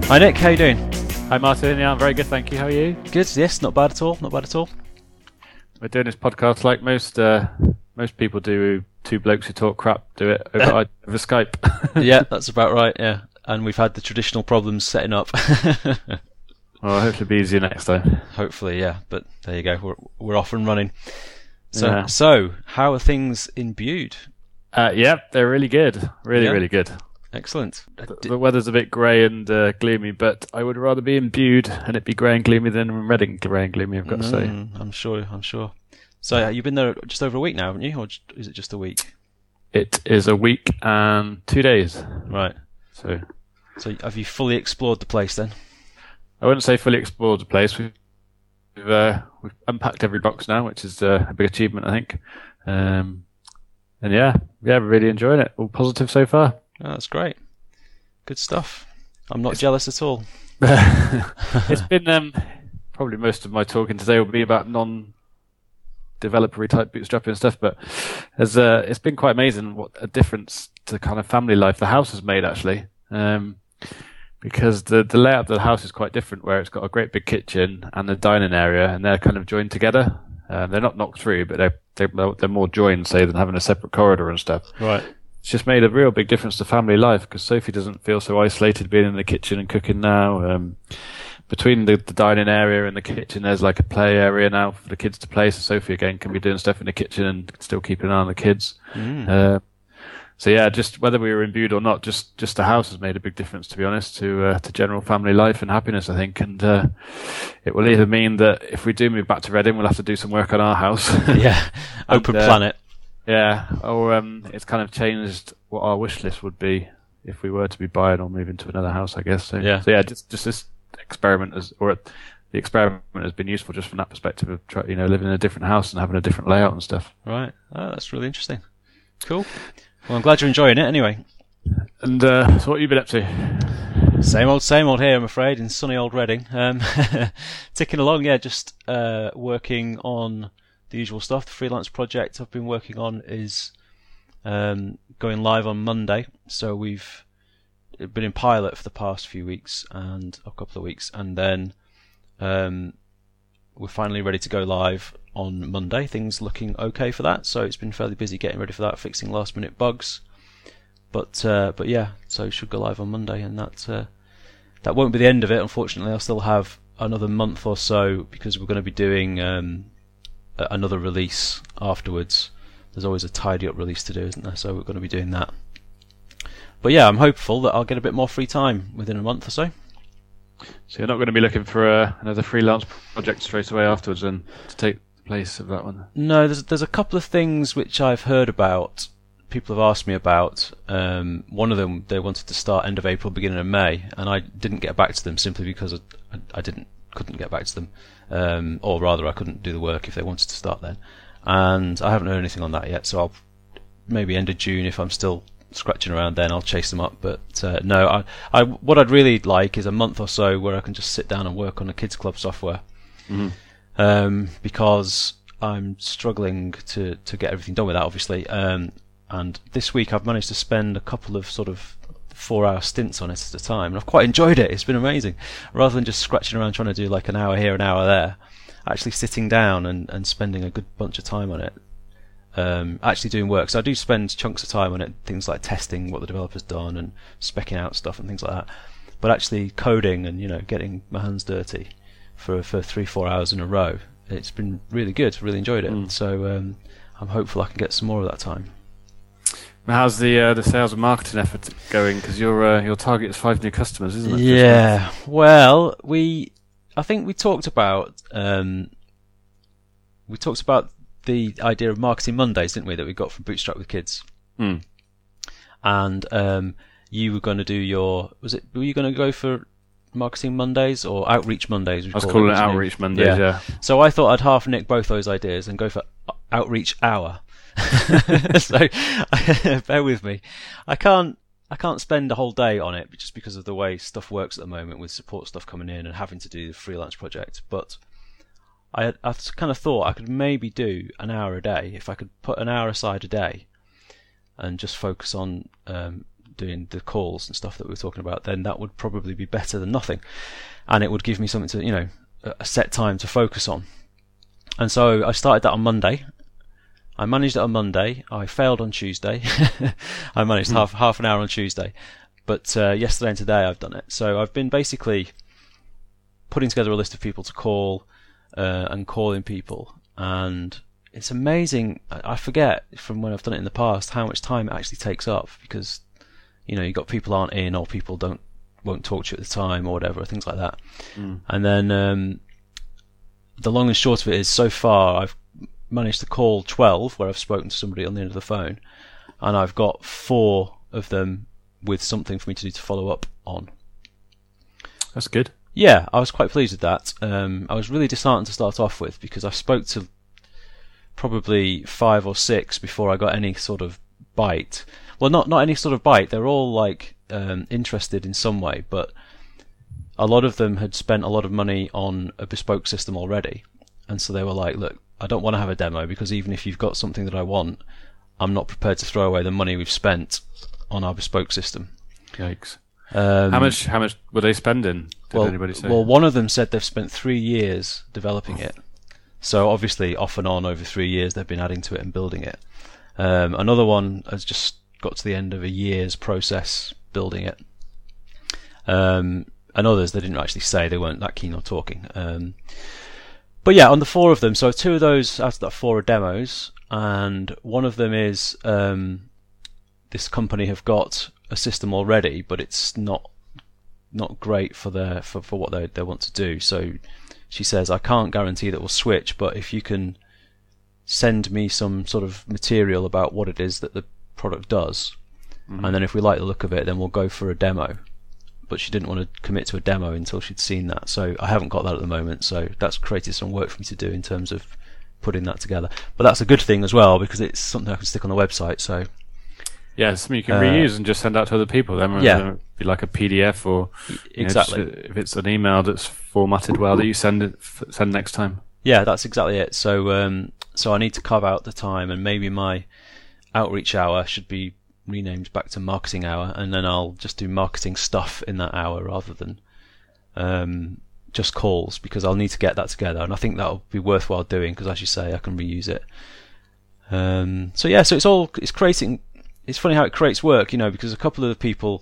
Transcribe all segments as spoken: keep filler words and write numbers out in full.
Hi Nick, how you doing? Hi Martin, yeah, I'm very good, thank you. How are you? Good, yes, not bad at all, not bad at all. We're doing this podcast like most uh, most people do. Two blokes who talk crap do it over, over Skype. Yeah, that's about right, yeah. And we've had the traditional problems setting up. Well, hopefully it'll be easier next time. Hopefully, yeah, but there you go, we're, we're off and running. So, Yeah. so how are things in Bude? Uh, yeah, they're really good. Really, Yeah. really good. Excellent. The, the weather's a bit grey and uh, gloomy, but I would rather be in Bude and it be grey and gloomy than in Reading grey and gloomy, I've got to say. Mm, I'm sure, I'm sure. So uh, you've been there just over a week now, haven't you? Or just, is it just a week? It is a week and two days. Right. So So have you fully explored the place then? I wouldn't say fully explored the place. We've we've, uh, we've unpacked every box now, which is uh, a big achievement, I think. Um, and yeah, yeah, we're really enjoying it. All positive so far. Oh, that's great. Good stuff. I'm not jealous at all. It's been um, probably most of my talking today will be about non-developer type bootstrapping stuff, but as uh, it's been quite amazing what a difference to kind of family life the house has made actually. Um, because the the layout of the house is quite different, where it's got a great big kitchen and a dining area, and they're kind of joined together. Um, they're not knocked through, but they're, they're they're more joined, say, than having a separate corridor and stuff. Right. It's just made a real big difference to family life because Sophie doesn't feel so isolated being in the kitchen and cooking now. Um, between the, the dining area and the kitchen, there's like a play area now for the kids to play. So Sophie again can be doing stuff in the kitchen and still keeping an eye on the kids. Mm. Uh, so yeah, just whether we were in Bude or not, just just the house has made a big difference, to be honest, to uh, to general family life and happiness, I think. And uh, it will either mean that if we do move back to Reading, we'll have to do some work on our house. Yeah. Open And, uh, planet. Yeah, or um, it's kind of changed what our wish list would be if we were to be buying or moving to another house, I guess. So Yeah. so yeah, just just this experiment has, or the experiment has been useful just from that perspective of try, you know living in a different house and having a different layout and stuff. Right. Oh, that's really interesting. Cool. Well, I'm glad you're enjoying it anyway. And uh, so, what have you been up to? Same old, same old here, I'm afraid, in sunny old Reading. Um, ticking along, yeah, just uh, working on the usual stuff. The freelance project I've been working on is um, going live on Monday. So we've been in pilot for the past few weeks and a couple of weeks, and then um, we're finally ready to go live on Monday. Things looking okay for that. So it's been fairly busy getting ready for that, fixing last minute bugs. But uh, but yeah, so should go live on Monday, and that uh, that won't be the end of it. Unfortunately, I'll still have another month or so because we're going to be doing um, a- another release afterwards. There's always a tidy up release to do, isn't there? So we're going to be doing that. But yeah, I'm hopeful that I'll get a bit more free time within a month or so. So you're not going to be looking for uh, another freelance project straight away afterwards, then to take the place of that one. No, there's there's a couple of things which I've heard about. People have asked me about. Um, one of them, they wanted to start end of April, beginning of May, and I didn't get back to them simply because I, I didn't couldn't get back to them, um, or rather, I couldn't do the work if they wanted to start then. And I haven't heard anything on that yet, so I'll maybe end of June if I'm still scratching around. Then I'll chase them up. But uh, no, I, I what I'd really like is a month or so where I can just sit down and work on the Kids Club software, Mm-hmm. um, because I'm struggling to to get everything done with that, obviously. Um, And this week I've managed to spend a couple of sort of four-hour stints on it at a time, and I've quite enjoyed it. It's been amazing. Rather than just scratching around trying to do like an hour here, an hour there, actually sitting down and, and spending a good bunch of time on it, um, actually doing work. So I do spend chunks of time on it, things like testing what the developer's done and specking out stuff and things like that. But actually coding and you know getting my hands dirty for for three, four hours in a row, it's been really good. Really enjoyed it. Mm. So um, I'm hopeful I can get some more of that time. How's the uh, the sales and marketing effort going? Because your uh, your target is five new customers, isn't it? Yeah. Well, we I think we talked about um, we talked about the idea of Marketing Mondays, didn't we? That we got from Bootstrap with Kids. Hmm. And um, you were going to do your was it? Were you going to go for Marketing Mondays or Outreach Mondays? I was calling it Outreach Mondays. Yeah. yeah. So I thought I'd half nick both those ideas and go for Outreach Hour. So bear with me. I can't I can't spend a whole day on it just because of the way stuff works at the moment with support stuff coming in and having to do the freelance project. But I I kind of thought I could maybe do an hour a day if I could put an hour aside a day and just focus on um, doing the calls and stuff that we were talking about, then that would probably be better than nothing, and it would give me something to, you know, a set time to focus on. And so I started that on Monday. I managed it on Monday. I failed on Tuesday. I managed mm. half half an hour on Tuesday, but uh, yesterday and today I've done it. So I've been basically putting together a list of people to call uh, and calling people, and it's amazing. I forget from when I've done it in the past how much time it actually takes up, because you know you've got people aren't in, or people don't won't talk to you at the time, or whatever, things like that. Mm. And then um, the long and short of it is, so far I've managed to call twelve where I've spoken to somebody on the end of the phone, and I've got four of them with something for me to do to follow up on. That's good. Yeah, I was quite pleased with that. Um, I was really disheartened to start off with, because I spoke to probably five or six before I got any sort of bite. Well, not not any sort of bite. They're all like um, interested in some way, but a lot of them had spent a lot of money on a bespoke system already, and so they were like, "Look, I don't want to have a demo, because even if you've got something that I want, I'm not prepared to throw away the money we've spent on our bespoke system." Yikes! Um, how much? How much were they spending? Did well, anybody say? Well, one of them said they've spent three years developing it. So obviously, off and on over three years, they've been adding to it and building it. Um, another one has just got to the end of a year's process building it. Um, and others, they didn't actually say, they weren't that keen on talking. Um, but yeah, on the four of them, so two of those out of that four are demos, and one of them is um, this company have got a system already, but it's not not great for their for, for what they they want to do. So she says, I can't guarantee that we'll switch, but if you can send me some sort of material about what it is that the product does, mm-hmm. and then if we like the look of it, then we'll go for a demo. But she didn't want to commit to a demo until she'd seen that, so I haven't got that at the moment. So that's created some work for me to do in terms of putting that together. But that's a good thing as well, because it's something I can stick on the website. So yeah, it's something you can uh, reuse and just send out to other people. Then yeah, it'd be like a P D F, or exactly. know, just, if it's an email that's formatted well, that you send it send next time. Yeah, that's exactly it. So um, so I need to carve out the time, and maybe my outreach hour should be renamed back to marketing hour, and then I'll just do marketing stuff in that hour rather than um, just calls, because I'll need to get that together, and I think that'll be worthwhile doing, because as you say, I can reuse it. Um, so yeah, so it's all it's creating. It's funny how it creates work, you know, because a couple of the people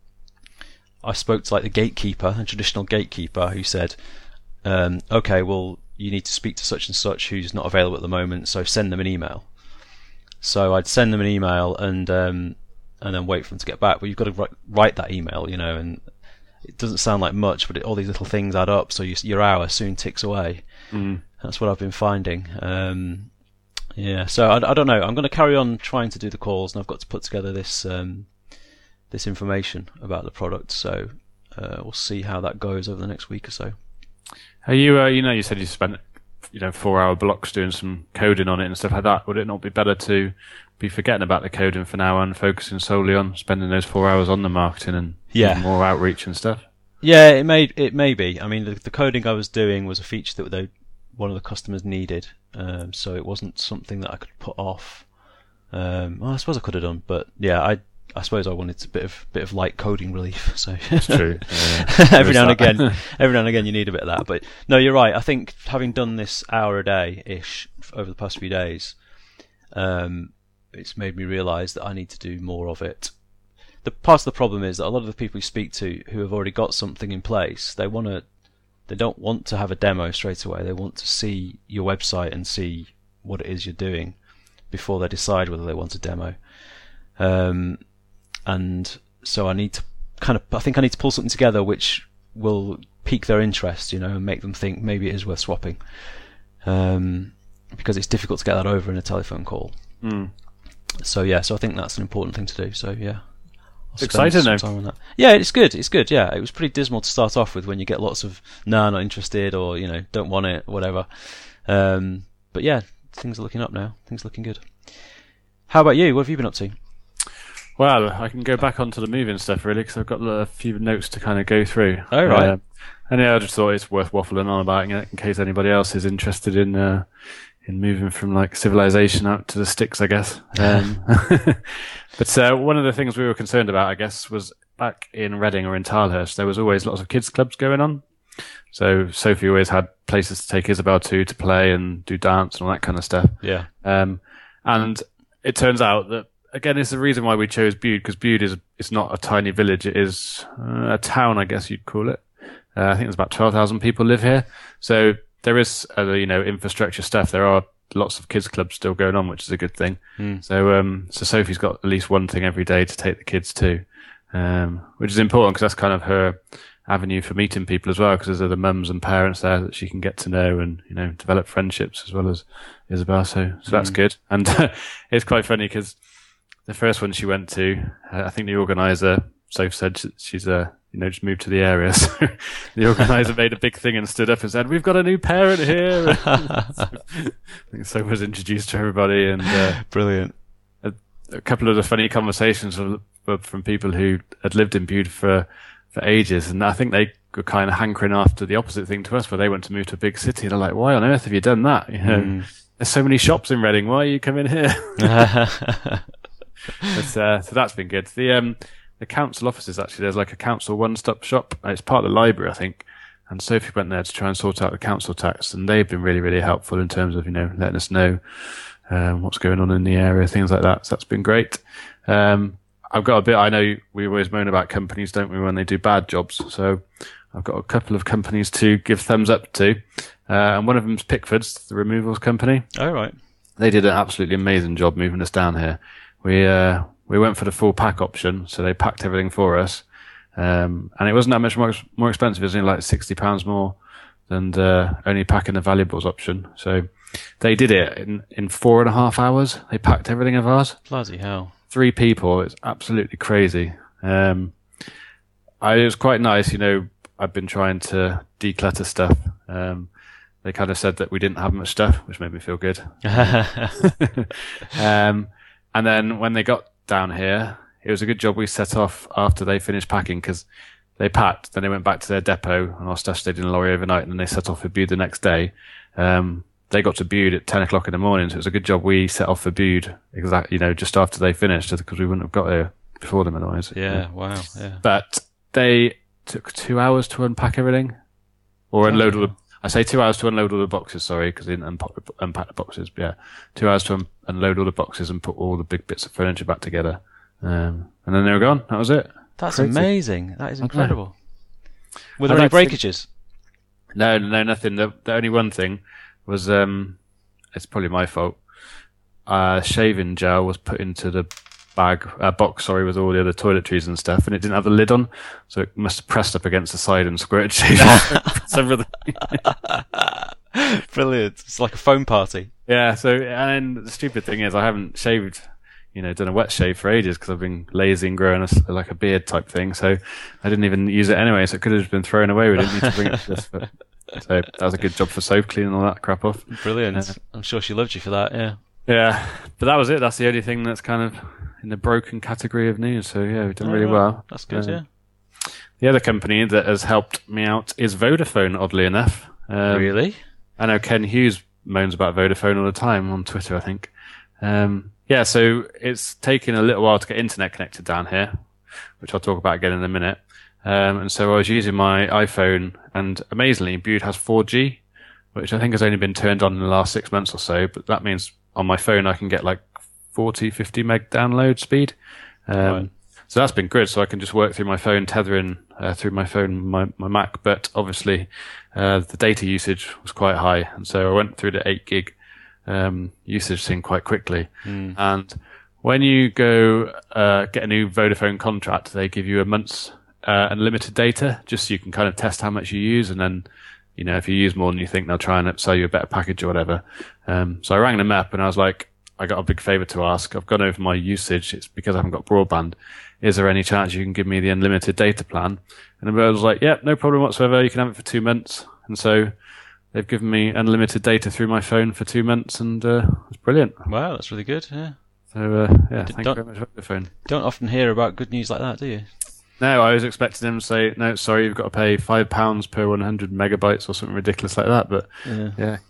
I spoke to, like the gatekeeper, a traditional gatekeeper, who said, um, okay, well, you need to speak to such and such who's not available at the moment, so send them an email. So I'd send them an email and um, and then wait for them to get back. But you've got to write, write that email, you know, and it doesn't sound like much, but it, all these little things add up. So you, your hour soon ticks away. Mm. That's what I've been finding. Um, yeah, so I, I don't know. I'm going to carry on trying to do the calls, and I've got to put together this um, this information about the product. So uh, we'll see how that goes over the next week or so. Are you? Uh, you know, you said you spent you know four hour blocks doing some coding on it and stuff like that. Would it not be better to be forgetting about the coding for now and focusing solely on spending those four hours on the marketing and yeah. more outreach and stuff? Yeah, it may it may be. I mean, the, the coding I was doing was a feature that they, one of the customers needed, um, so it wasn't something that I could put off. Um, well, I suppose I could have done, but yeah, I I suppose I wanted a bit of bit of light coding relief. So it's true. Yeah. every now and again, every now and again, you need a bit of that. But no, you're right. I think having done this hour a day ish over the past few days, um, it's made me realise that I need to do more of it. The part of the problem is that a lot of the people you speak to who have already got something in place, they want to, they don't want to have a demo straight away. They want to see your website and see what it is you're doing before they decide whether they want a demo. Um, and so I need to kind of, I think I need to pull something together which will pique their interest, you know, and make them think maybe it is worth swapping. Um, because it's difficult to get that over in a telephone call. Mm. So yeah, so I think that's an important thing to do. So yeah. It's exciting though. Time on that. Yeah, it's good. It's good. Yeah, it was pretty dismal to start off with when you get lots of nah, not interested, or you know, don't want it, whatever. Um, but yeah, things are looking up now. Things are looking good. How about you? What have you been up to? Well, I can go back onto the moving stuff really, because I've got a few notes to kind of go through. Oh right. Uh, and yeah, I just thought it's worth waffling on about it in case anybody else is interested in uh, in moving from like civilization out to the sticks, I guess. Um, but uh, one of the things we were concerned about, I guess, was back in Reading or in Tilehurst, there was always lots of kids clubs going on. So Sophie always had places to take Isabel to to play and do dance and all that kind of stuff. Yeah. Um, and it turns out that, again, it's the reason why we chose Bude, because Bude is it's not a tiny village. It is uh, a town, I guess you'd call it. Uh, I think there's about twelve thousand people live here. So there is, uh, you know, infrastructure stuff. There are lots of kids clubs still going on, which is a good thing. Mm. So, um, so Sophie's got at least one thing every day to take the kids to, um, which is important because that's kind of her avenue for meeting people as well, because there's other mums and parents there that she can get to know and, you know, develop friendships as well as Isabel. So, so that's mm. good. And it's quite funny because the first one she went to, uh, I think the organizer, Soph said she, she's a, uh, you know, just moved to the area. So the organizer made a big thing and stood up and said, "We've got a new parent here." So, I think Soph was introduced to everybody, and uh, brilliant. A, a couple of the funny conversations from, from people who had lived in Bude for for ages, and I think they were kind of hankering after the opposite thing to us, where they want to move to a big city. They're like, "Why on earth have you done that? You know, mm. there's so many shops in Reading. Why are you coming here?" but, uh, so that's been good. The um. The council offices, actually, there's like a council one-stop shop. It's part of the library, I think. And Sophie went there to try and sort out the council tax, and they've been really, really helpful in terms of, you know, letting us know um, what's going on in the area, things like that. So that's been great. Um, I've got a bit, I know we always moan about companies, don't we, when they do bad jobs. So I've got a couple of companies to give thumbs up to. Uh, and one of them's Pickford's, the removals company. Oh, right. They did an absolutely amazing job moving us down here. We, uh, We went for the full pack option, so they packed everything for us. Um, and it wasn't that much more, more expensive. It was only like sixty pounds more than uh, only packing the valuables option. So they did it in, in four and a half hours. They packed everything of ours. Bloody hell. Three people. It's absolutely crazy. Um, I, it was quite nice. You know, I've been trying to declutter stuff. Um, they kind of said that we didn't have much stuff, which made me feel good. um, and then when they got down here, it was a good job we set off after they finished packing, because they packed, then they went back to their depot, and our stuff stayed in a lorry overnight, and then they set off for Bude the next day. Um, they got to Bude at ten o'clock in the morning, so it was a good job we set off for Bude exactly, you know, just after they finished, because we wouldn't have got there before them otherwise. Yeah, yeah. Wow, yeah. But they took two hours to unpack everything, or oh, unload all the. I say two hours to unload all the boxes, sorry, because they didn't unpack, unpack the boxes. But yeah, two hours to un- unload all the boxes and put all the big bits of furniture back together. Um, and then they were gone. That was it. That's Crazy. Amazing. That is incredible. Were there I'd any like breakages? Think... No, no, nothing. The, the only one thing was, um, it's probably my fault. Uh, shaving gel was put into the bag, uh, box, sorry, with all the other toiletries and stuff, and it didn't have the lid on, so it must have pressed up against the side and squirted shaving. Brilliant. It's like a foam party. Yeah, so, and the stupid thing is I haven't shaved, you know, done a wet shave for ages because I've been lazy and growing a, like a beard type thing, so I didn't even use it anyway, so it could have just been thrown away. We didn't need to bring it to this, but, so that was a good job for Soph cleaning all that crap off. Brilliant. Uh, I'm sure she loved you for that, yeah. Yeah, but that was it. That's the only thing that's kind of in the broken category of news, so yeah, we've done oh, really well. That's good, um, yeah. The other company that has helped me out is Vodafone, oddly enough. Um, really? I know Ken Hughes moans about Vodafone all the time on Twitter, I think. Um, yeah, so it's taken a little while to get internet connected down here, which I'll talk about again in a minute. Um, and so I was using my iPhone, and amazingly, Bude has four G, which I think has only been turned on in the last six months or so, but that means on my phone I can get like forty, fifty meg download speed. Um, right. So that's been good. So I can just work through my phone, tethering uh, through my phone, my, my Mac. But obviously, uh, the data usage was quite high. And so I went through the eight gig um, usage thing quite quickly. Mm. And when you go uh, get a new Vodafone contract, they give you a month's uh, unlimited data, just so you can kind of test how much you use. And then, you know, if you use more than you think, they'll try and sell you a better package or whatever. Um, so I rang them up and I was like, I got a big favour to ask. I've gone over my usage. It's because I haven't got broadband. Is there any chance you can give me the unlimited data plan? And the bird was like, yeah, no problem whatsoever. You can have it for two months. And so they've given me unlimited data through my phone for two months, and uh, it's brilliant. Wow, that's really good. Yeah. So uh, yeah, D- thank you very much for the phone. Don't often hear about good news like that, do you? No, I was expecting them to say, no, sorry, you've got to pay five pounds per one hundred megabytes or something ridiculous like that. But yeah, yeah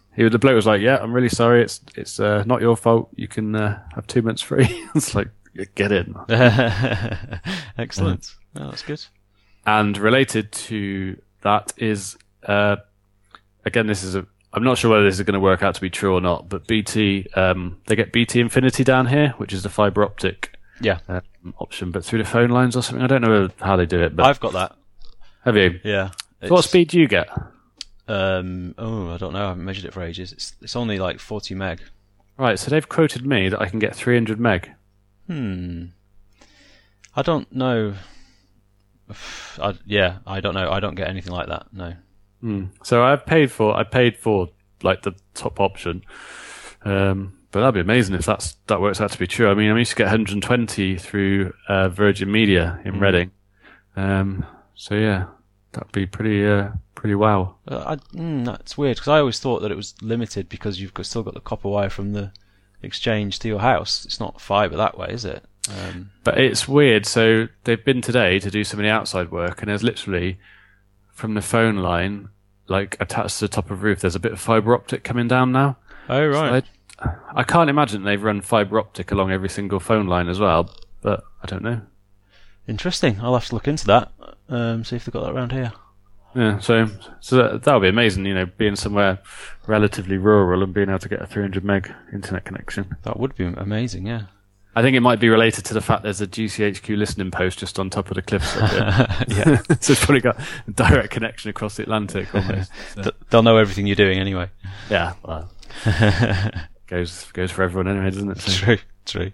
he the bloke was like, "Yeah, I'm really sorry. It's it's uh, not your fault. You can uh, have two months free." It's like, get in. Excellent. Yeah. Oh, that's good. And related to that is, uh, again, this is a. I'm not sure whether this is going to work out to be true or not, but B T, um, they get B T Infinity down here, which is the fibre optic yeah. uh, option, but through the phone lines or something. I don't know how they do it. But I've got that. Have you? Yeah. So what speed do you get? Um, oh, I don't know. I haven't measured it for ages. It's it's only like forty meg. Right, so they've quoted me that I can get three hundred meg. Hmm. I don't know. I, yeah, I don't know. I don't get anything like that. No. Hmm. So I've paid for I paid for like the top option, um, but that'd be amazing if that's that works out to be true. I mean, I used to get one hundred twenty through uh, Virgin Media in mm. Reading, um, so yeah, that'd be pretty uh, pretty wow. Uh, I, mm, that's weird because I always thought that it was limited because you've got, still got the copper wire from the exchange to your house. It's not fibre that way, is it? Um, but it's weird. So they've been today to do some of the outside work, and there's literally from the phone line, like attached to the top of the roof, there's a bit of fibre optic coming down now. Oh right. So I, I can't imagine they've run fibre optic along every single phone line as well, but I don't know. Interesting. I'll have to look into that. Um, see if they've got that around here. Yeah, so so that that would be amazing. You know, being somewhere relatively rural and being able to get a three hundred meg internet connection. That would be amazing. Yeah. I think it might be related to the fact there's a G C H Q listening post just on top of the cliffs up there. Yeah. So it's probably got a direct connection across the Atlantic almost. So. They'll know everything you're doing anyway. Yeah, well, goes goes for everyone anyway, doesn't it? So. True, true.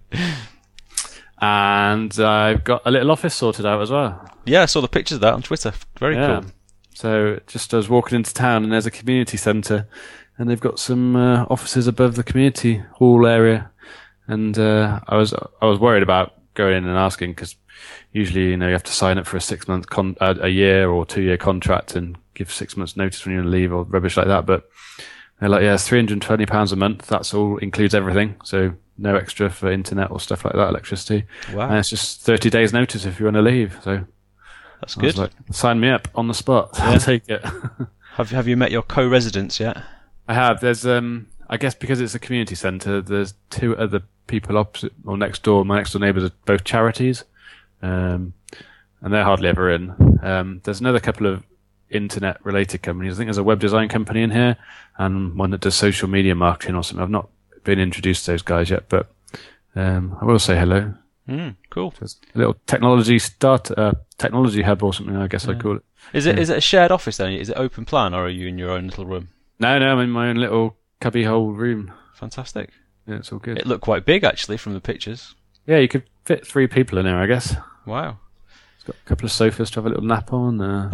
And I've got a little office sorted out as well. Yeah, I saw the pictures of that on Twitter. Very yeah. cool. So just I was walking into town and there's a community centre and they've got some uh, offices above the community hall area. And uh, I was I was worried about going in and asking because usually you know you have to sign up for a six month con- uh, a year or two year contract and give six months notice when you're going to leave or rubbish like that. But they're like, yeah, it's three hundred and twenty pounds a month. That's all includes everything, so no extra for internet or stuff like that, electricity. Wow! And it's just thirty days notice if you want to leave. So that's good. Like, sign me up on the spot. Yeah. I'll take it. have Have you met your co-residents yet? I have. There's um. I guess because it's a community centre, there's two other people opposite or next door. My next door neighbours are both charities, um, and they're hardly ever in. Um, there's another couple of internet-related companies. I think there's a web design company in here, and one that does social media marketing or something. I've not been introduced to those guys yet, but um, I will say hello. Mm, cool. There's a little technology start, uh, technology hub or something. I guess yeah. I'd call it. Is it yeah. is it a shared office then? Is it open plan, or are you in your own little room? No, no, I'm in my own little cubbyhole room. Fantastic. Yeah, it's all good. It looked quite big actually from the pictures. Yeah, you could fit three people in there, I guess. Wow. It's got a couple of sofas to have a little nap on. Uh...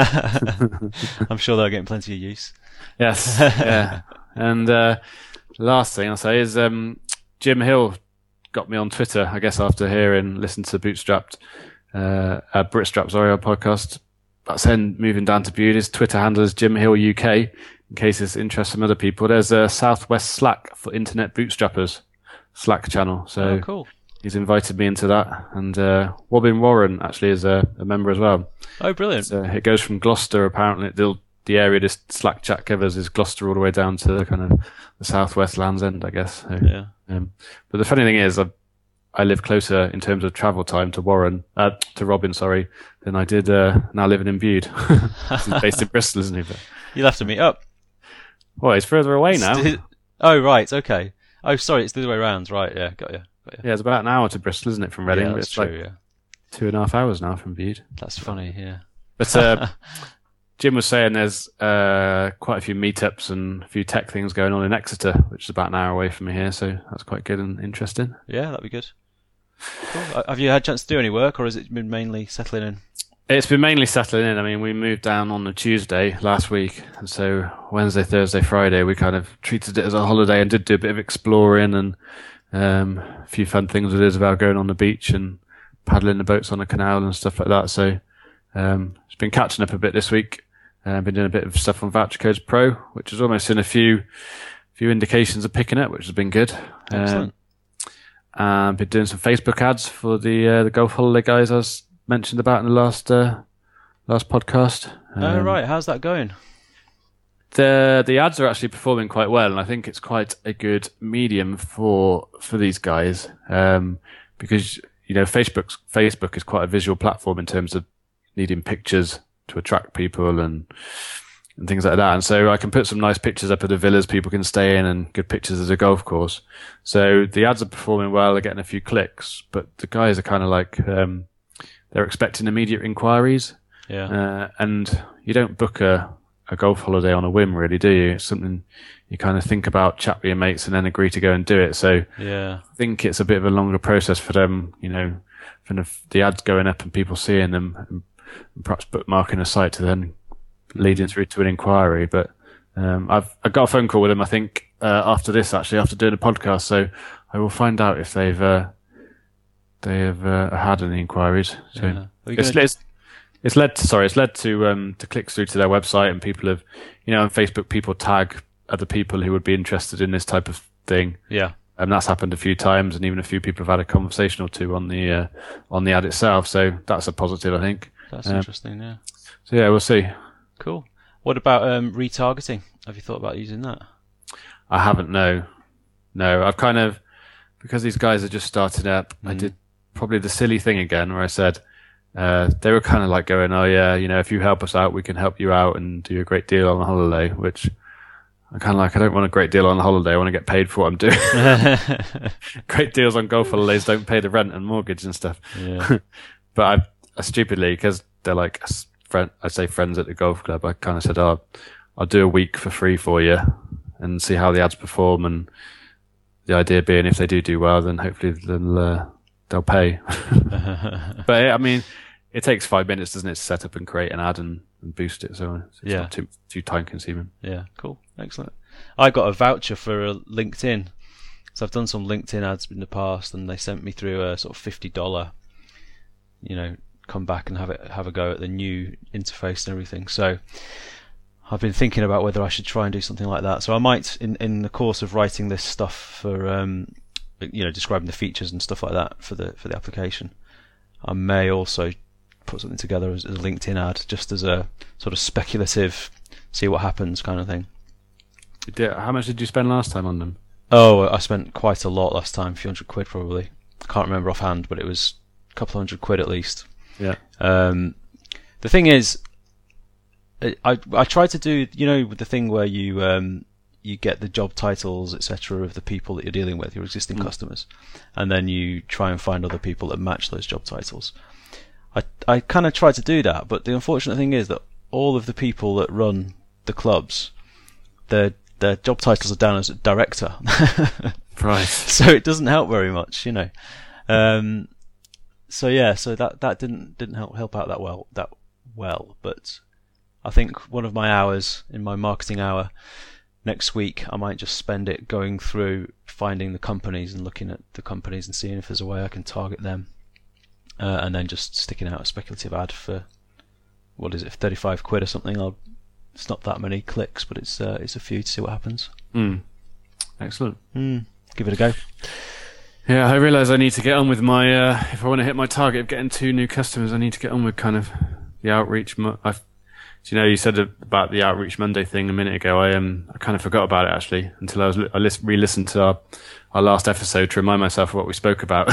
I'm sure they're getting plenty of use. Yes. Yeah. And uh, last thing I'll say is um, Jim Hill got me on Twitter, I guess, after hearing, listening to Bootstrapped, uh, uh, Britstrap, sorry, our podcast. That's him moving down to Bude. His Twitter handle is Jim Hill U K. In case this interests some other people, there's a Southwest Slack for Internet Bootstrappers Slack channel. So oh, cool. He's invited me into that, and uh, Robin Warren actually is a, a member as well. Oh, brilliant! So it goes from Gloucester, apparently the the area this Slack chat covers is Gloucester all the way down to the kind of the southwest Land's End, I guess. So, yeah. Um, but the funny thing is, I I live closer in terms of travel time to Warren, uh, to Robin, sorry, than I did uh, now living in Bude. He's based in Bristol, isn't he? But, you'll have to meet up. Well, he's further away now. Oh, right, okay. Oh, sorry, it's the other way around. Right, yeah, got you. Got you. Yeah, it's about an hour to Bristol, isn't it, from Reading? Yeah, that's it's true, like yeah. Two and a half hours now from Bude. That's funny, yeah. But uh, Jim was saying there's uh, quite a few meetups and a few tech things going on in Exeter, which is about an hour away from me here, so that's quite good and interesting. Yeah, that'd be good. Cool. Have you had a chance to do any work, or has it been mainly settling in? It's been mainly settling in. I mean, we moved down on a Tuesday last week, and so Wednesday, Thursday, Friday, we kind of treated it as a holiday and did do a bit of exploring and um, a few fun things with Isabel going on the beach and paddling the boats on the canal and stuff like that. So um, it's been catching up a bit this week. I've uh, been doing a bit of stuff on Voucher Codes Pro, which has almost seen a few few indications of picking up, which has been good. Excellent. Um, and been doing some Facebook ads for the uh, the golf holiday guys I was mentioned about in the last uh, last podcast. Um, oh right, how's that going? the the ads are actually performing quite well, and I think it's quite a good medium for for these guys, um, because you know Facebook's Facebook is quite a visual platform in terms of needing pictures to attract people and and things like that. And so I can put some nice pictures up of the villas people can stay in and good pictures of the golf course. So the ads are performing well, they're getting a few clicks, but the guys are kind of like, um, they're expecting immediate inquiries. Yeah. Uh, and you don't book a, a golf holiday on a whim, really, do you? It's something you kind of think about, chat with your mates, and then agree to go and do it. So yeah. I think it's a bit of a longer process for them, you know, from the, the ads going up and people seeing them and perhaps bookmarking a site to then leading through to an inquiry. But um, I've I got a phone call with them, I think, uh, after this, actually, after doing a podcast. So I will find out if they've uh, they have uh, had any inquiries. So Yeah. it's, Gonna... it's it's led to, sorry, it's led to um, to clicks through to their website, and people have, you know, on Facebook, people tag other people who would be interested in this type of thing. Yeah. And that's happened a few times, and even a few people have had a conversation or two on the uh, on the ad itself. So that's a positive, I think. That's um, interesting. Yeah. So yeah, we'll see. Cool. What about um, retargeting? Have you thought about using that? I haven't. No, no. I've kind of, because these guys are just starting up. Mm. I did probably the silly thing again, where I said uh, they were kind of like going, "Oh yeah, you know, if you help us out, we can help you out and do a great deal on a holiday." Which I kind of like. I don't want a great deal on a holiday. I want to get paid for what I'm doing. Great deals on golf holidays don't pay the rent and mortgage and stuff. Yeah. But I, I stupidly, because they're like, friend, I say friends at the golf club, I kind of said, "Oh, I'll do a week for free for you and see how the ads perform." And the idea being, if they do do well, then hopefully they'll uh, they'll pay. But I mean, it takes five minutes, doesn't it, to set up and create an ad and, and boost it? So it's yeah. not too too time consuming. Yeah, cool, excellent. I got a voucher for a LinkedIn, so I've done some LinkedIn ads in the past, and they sent me through a sort of fifty dollar, you know, come back and have it have a go at the new interface and everything. So I've been thinking about whether I should try and do something like that. So I might, in in the course of writing this stuff for, um, you know, describing the features and stuff like that for the for the application, I may also put something together as, as a LinkedIn ad, just as a sort of speculative, see what happens kind of thing. How much did you spend last time on them? Oh, I spent quite a lot last time, a few hundred quid probably. I can't remember offhand, but it was a couple of hundred quid at least. Yeah. Um, the thing is, I I tried to do, you know, with the thing where you um you get the job titles, et cetera, of the people that you're dealing with, your existing mm. customers, and then you try and find other people that match those job titles. I I kind of tried to do that, but the unfortunate thing is that all of the people that run the clubs, their their job titles are down as a director. Right. So it doesn't help very much, you know. Um, so yeah, so that that didn't didn't help help out that well that well, but I think one of my hours in my marketing hour next week, I might just spend it going through finding the companies and looking at the companies and seeing if there's a way I can target them, uh, and then just sticking out a speculative ad for, what is it, thirty-five quid or something. I'll, it's not that many clicks, but it's uh, it's a few to see what happens. Mm. Excellent. Mm. Give it a go. Yeah, I realise I need to get on with my, uh, if I want to hit my target of getting two new customers, I need to get on with kind of the outreach. Mo- I've, you know, you said about the Outreach Monday thing a minute ago. I um, I kind of forgot about it actually until I was I list- re-listened to our, our last episode to remind myself of what we spoke about.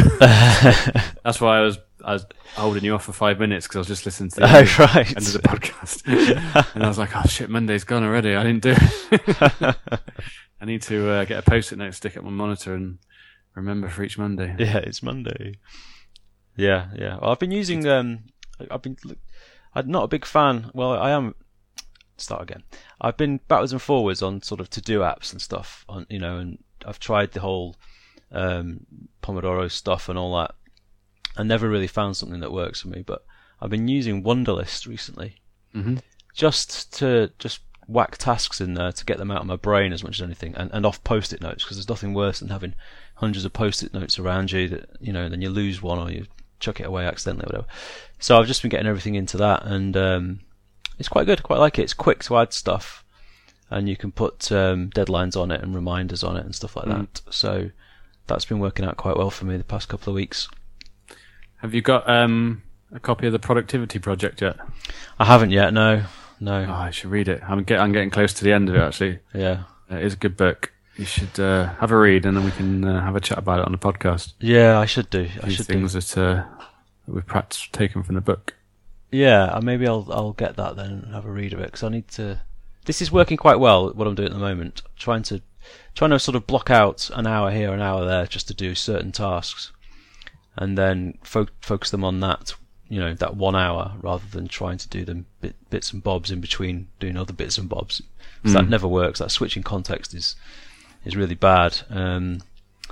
That's why I was I was holding you off for five minutes because I was just listening to the oh, end, right. end of the podcast, and I was like, oh shit, Monday's gone already. I didn't do it. I need to uh, get a post-it note, stick it on my monitor, and remember for each Monday. Yeah, it's Monday. Yeah, yeah. Well, I've been using. Um, I've been. I'm not a big fan. Well, I am. Start again. I've been backwards and forwards on sort of to-do apps and stuff. On you know, and I've tried the whole um, Pomodoro stuff and all that. I never really found something that works for me. But I've been using Wunderlist recently, mm-hmm. just to just whack tasks in there to get them out of my brain as much as anything, and, and off post-it notes, because there's nothing worse than having hundreds of post-it notes around you that, you know, then you lose one or you chuck it away accidentally or whatever. So I've just been getting everything into that, and um, it's quite good. I quite like it. It's quick to add stuff, and you can put um, deadlines on it and reminders on it and stuff like mm. that. So that's been working out quite well for me the past couple of weeks. Have you got um, a copy of the Productivity Project yet? I haven't yet. No, no. Oh, I should read it. I'm, get, I'm getting close to the end of it, actually. Yeah. Uh, it is a good book. You should uh, have a read, and then we can uh, have a chat about it on the podcast. Yeah, I should do. I These should things do. that, uh, that we've perhaps taken from the book. Yeah, uh, maybe I'll I'll get that then and have a read of it, because I need to. This is working quite well. What I'm doing at the moment, trying to trying to sort of block out an hour here, an hour there, just to do certain tasks, and then fo- focus them on that. You know, that one hour, rather than trying to do them bit, bits and bobs in between doing other bits and bobs. So mm. that never works. That switching context is is really bad. Um,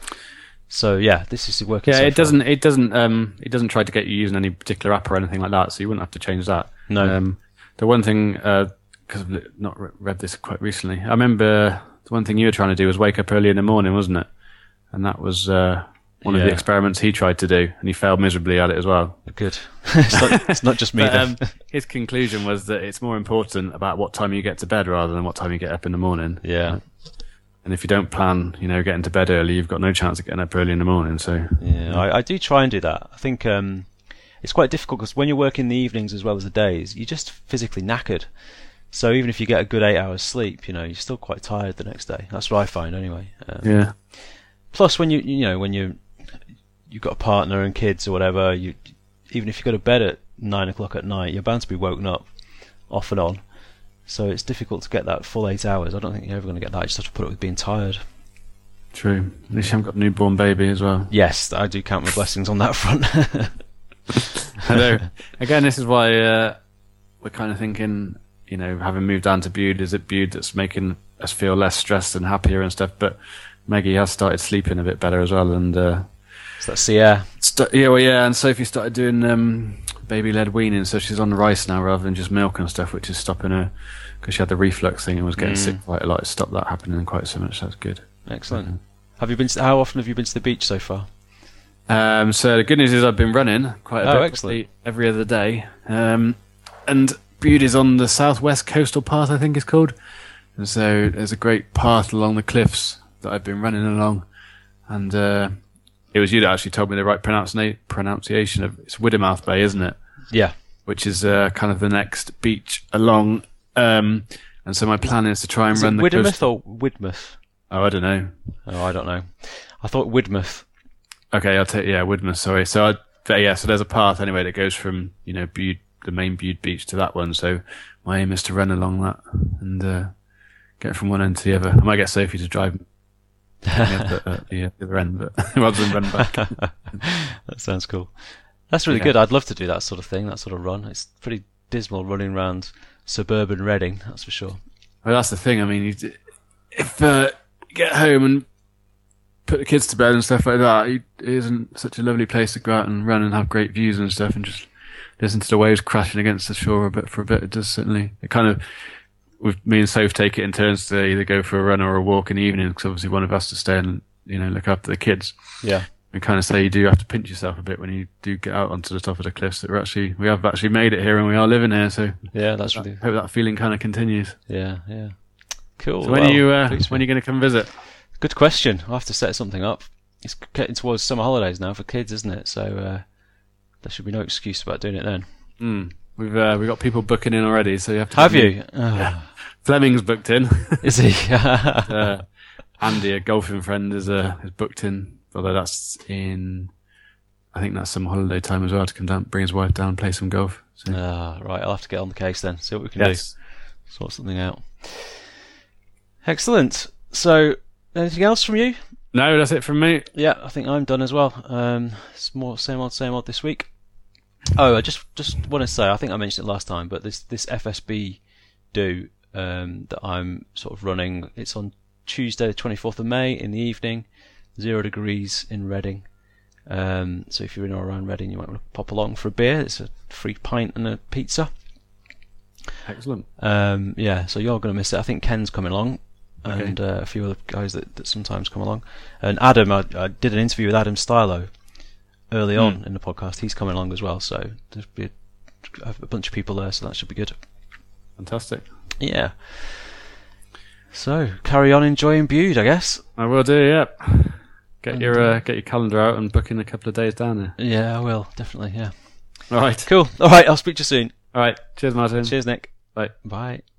so yeah, this is working. Yeah, so it far. doesn't. It doesn't. Um, it doesn't try to get you using any particular app or anything like that. So you wouldn't have to change that. No. Um, the one thing, because I've not re- read this quite recently, I remember the one thing you were trying to do was wake up early in the morning, wasn't it? And that was uh, one yeah. of the experiments he tried to do, and he failed miserably at it as well. Good. it's, not, it's not just me. But, then. Um, his conclusion was that it's more important about what time you get to bed rather than what time you get up in the morning. Yeah. And if you don't plan, you know, getting to bed early, you've got no chance of getting up early in the morning. So yeah, I, I do try and do that. I think um, it's quite difficult because when you're working the evenings as well as the days, you're just physically knackered. So even if you get a good eight hours sleep, you know, you're still quite tired the next day. That's what I find anyway. Um, yeah. Plus, when you you know when you you've got a partner and kids or whatever, you even if you go to bed at nine o'clock at night, you're bound to be woken up off and on. So it's difficult to get that full eight hours. I don't think you're ever going to get that. You just have to put it with being tired. True. At least you haven't got a newborn baby as well. Yes, I do count my blessings on that front. I know. Again, this is why uh, we're kind of thinking, you know, having moved down to Bude, is it Bude that's making us feel less stressed and happier and stuff? But Maggie has started sleeping a bit better as well. And uh, so that's yeah. St- yeah, well, yeah. And Sophie started doing um, baby-led weaning, so she's on rice now rather than just milk and stuff, which is stopping her because she had the reflux thing and was getting mm. sick quite a lot. It stopped that happening quite so much. That's good. Excellent. Mm-hmm. Have you been? To, how often have you been to the beach so far? Um, so the good news is I've been running quite a oh, bit excellent. every other day. Um, and Bude is on the southwest coastal path, I think it's called. And so there's a great path along the cliffs that I've been running along. And uh, it was you that actually told me the right pronounci- pronunciation of it's Widdermouth Bay, isn't it? Yeah. Which is uh, kind of the next beach along. Um, and so my plan is to try and is run it the Widdermouth coast- or Widmouth? Oh, I don't know. Oh, I don't know. I thought Widmouth. Okay, I'll take yeah, Widmouth. Sorry. So I, but yeah, so there's a path anyway that goes from you know Bude, the main Bude beach to that one. So my aim is to run along that and uh, get from one end to the other. I might get Sophie to drive me at the, uh, the other end, but rather than run back. That sounds cool. That's really yeah. good. I'd love to do that sort of thing, that sort of run. It's pretty dismal running around suburban Reading, that's for sure. Well, that's the thing. I mean, you, if uh, you get home and put the kids to bed and stuff like that, it isn't such a lovely place to go out and run and have great views and stuff and just listen to the waves crashing against the shore a bit for a bit. It does certainly, it kind of, with me and Soph take it in turns to either go for a run or a walk in the evening because obviously one of us to stay and, you know, look after the kids. Yeah. And kind of say you do have to pinch yourself a bit when you do get out onto the top of the cliffs that we're actually, we have actually made it here and we are living here. So yeah, that's really, I hope that feeling kind of continues. Yeah, yeah. Cool. So when well, are you, uh, when are you going to come visit? Good question. I'll have to set something up. It's getting towards summer holidays now for kids, isn't it? So uh, there should be no excuse about doing it then. Mm. We've uh, we've got people booking in already, so you have to. Have you? Oh. Yeah. Fleming's booked in. Is he? uh, Andy, a golfing friend, is uh, is booked in. Although that's in, I think that's some holiday time as well to come down, bring his wife down, and play some golf. So. Ah, right. I'll have to get on the case then. See what we can yes. do. Sort something out. Excellent. So, anything else from you? No, that's it from me. Yeah, I think I'm done as well. Um, it's more same old, same old this week. Oh, I just just want to say, I think I mentioned it last time, but this this F S B do um, that I'm sort of running. It's on Tuesday, the twenty-fourth of May in the evening, zero degrees in Reading. Um, so if you're in or around Reading, you might want to pop along for a beer. It's a free pint and a pizza. Excellent. Um, yeah, so you're going to miss it. I think Ken's coming along. Okay. And uh, a few other guys that, that sometimes come along. And Adam, I, I did an interview with Adam Stylo early mm. on in the podcast. He's coming along as well, so there'll be a, a bunch of people there, so that should be good. Fantastic. Yeah. So carry on enjoying Bude, I guess. I will do. Yeah. Get and, your uh, get your calendar out and book in a couple of days down there. Yeah, I will definitely. Yeah. All right. Cool. All right. I'll speak to you soon. All right. Cheers, Martin. Cheers, Nick. Bye. Bye.